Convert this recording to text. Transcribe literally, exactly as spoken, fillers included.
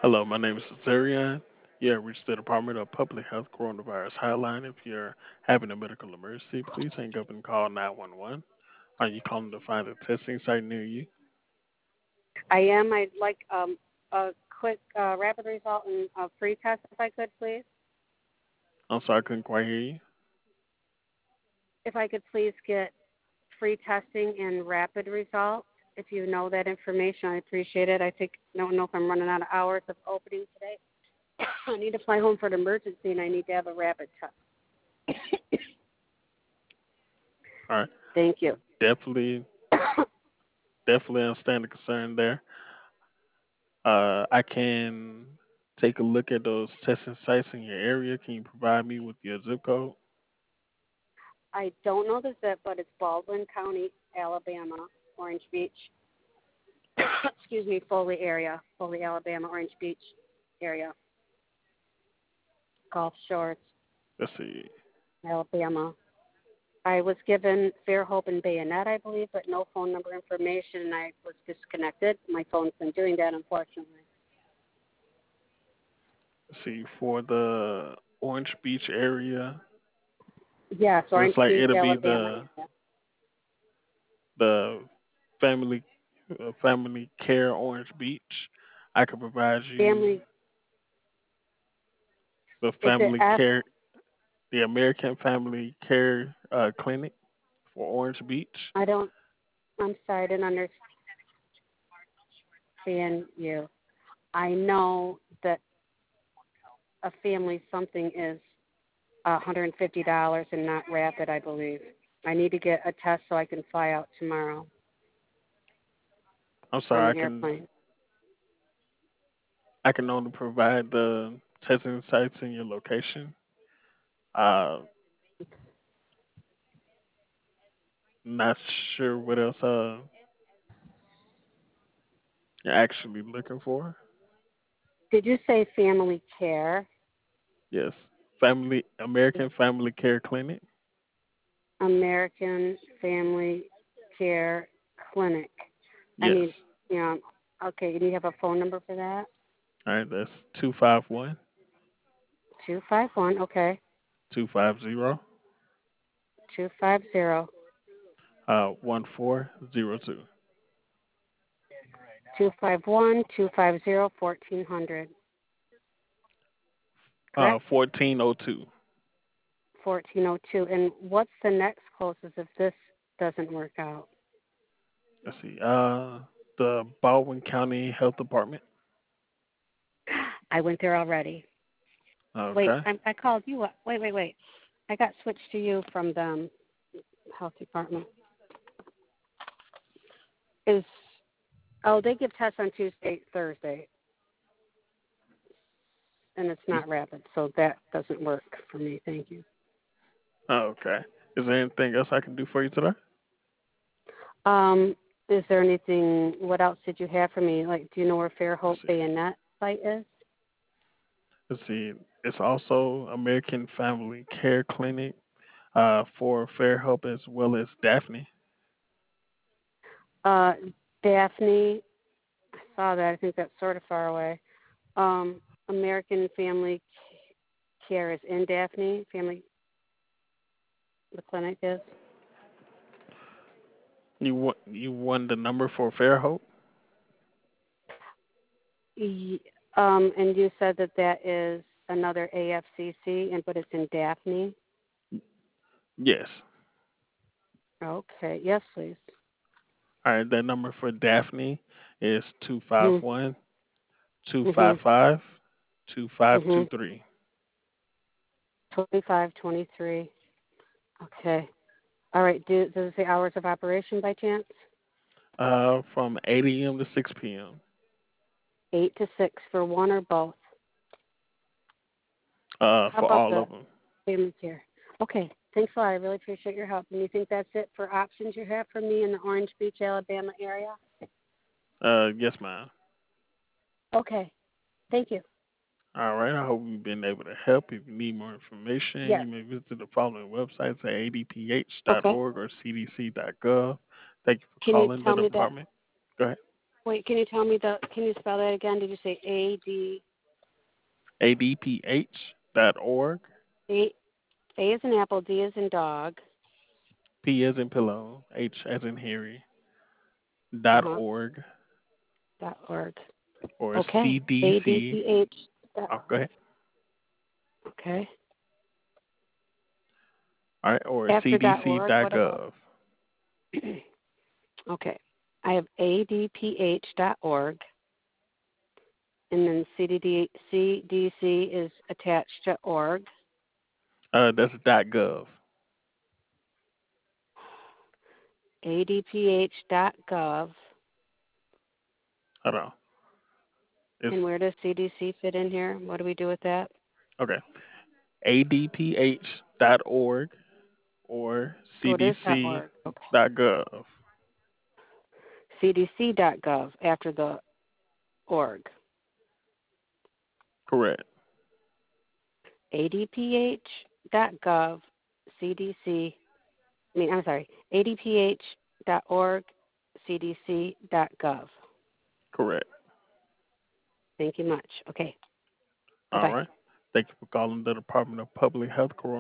Hello, my name is Zarian. You have reached the Department of Public Health Coronavirus Hotline. If you're having a medical emergency, please hang up and call nine one one. Are you calling to find a testing site near you? I am. I'd like um, a quick uh, rapid result and a free test if I could, please. I'm sorry, I couldn't quite hear you. If I could please get free testing and rapid results. If you know that information, I appreciate it. I think I don't know if I'm running out of hours of opening today. I need to fly home for an emergency, and I need to have a rapid test. All right. Thank you. Definitely, definitely understand the concern there. Uh, I can take a look at those testing sites in your area. Can you provide me with your zip code? I don't know the zip, but it's Baldwin County, Alabama, Orange Beach. Excuse me, Foley area, Foley, Alabama, Orange Beach area, Gulf Shores, Let's see. Alabama. I was given Fairhope and Bayonet, I believe, but no phone number information, and I was disconnected. My phone's been doing that, unfortunately. Let's see. For the Orange Beach area, Yes, looks Orange like Beach, it'll be Alabama. the the family uh, family care Orange Beach. I can provide you Family, the is it family F? care, the American Family Care uh, Clinic for Orange Beach. I don't, I'm sorry, I didn't understand you. I know that a family something is one hundred fifty dollars and not rapid, I believe. I need to get a test so I can fly out tomorrow I'm on sorry, I an can airplane. I can only provide the testing sites in your location. Uh, Not sure what else uh you're actually looking for. Did you say family care? Yes, Family American Family Care Clinic. American Family Care Clinic. I Yes. need, you know, okay, and you have a phone number for that? All right, that's two five one two five one, okay, two five zero two five zero uh one four zero two. two five one two five zero fourteen hundred. Uh, Correct? fourteen oh two. fourteen oh two. And what's the next closest if this doesn't work out? Let's see. Uh, the Baldwin County Health Department. I went there already. Wait, Okay. I, I called you up. Wait, wait, wait. I got switched to you from the um, health department. Is oh, they give tests on Tuesday, Thursday, and it's Y- not rapid, so that doesn't work for me. Thank you. Okay. Is there anything else I can do for you today? Um, is there anything? What else did you have for me? Like, do you know where Let's Fairhope see. Bayonet site is? Let's see. It's also American Family Care Clinic uh, for Fairhope as well as Daphne. Uh, Daphne. I saw that. I think that's sort of far away. Um, American Family Care is in Daphne. Family, the clinic is. You want you won the number for Fairhope? Y- Um, and you said that that is another A F C C, and but it's in Daphne. Yes. Okay. Yes, please. All right. That number for Daphne is two five Mhm. one two five Mhm. five two five two Mhm. three. Twenty-five, twenty-three. Okay. All right. Do does it say hours of operation by chance? Uh, from eight a m to six p m. Eight to six for one or both. Uh, How for about all the of them. family care? Okay. Thanks a lot. I really appreciate your help. And you think that's it for options you have for me in the Orange Beach, Alabama area? Uh, yes, ma'am. Okay. Thank you. All right. I hope we've been able to help. If you need more information, Yes. you may visit the following websites at a d p h dot Okay. org or c d c dot gov. Thank you for Can you calling the tell me that? department. Go ahead. Wait, can you tell me the? Can you spell that again? Did you say A D A D P H dot org. A A is in apple, D is in dog. P as in pillow, H as in Harry, Uh dot huh. org, Dot org. or Okay. A D C D C. P H. Dot, Oh, go ahead. okay. All right, or After dot org, what about? C D C dot gov. Okay. I have A D P H dot org, and then C D D, C D C is attached to org. Uh, that's dot .gov. A D P H dot gov. Hold on. It's And where does C D C fit in here? What do we do with that? okay. A D P H dot org or So it is dot C D C org. Okay. dot gov. C D C dot gov after the org. Correct. A D P H dot gov. C D C. I mean, I'm sorry. A D P H dot org. C D C dot gov. Correct. Thank you much. Okay. Bye All bye. right. Thank you for calling the Department of Public Health, Corona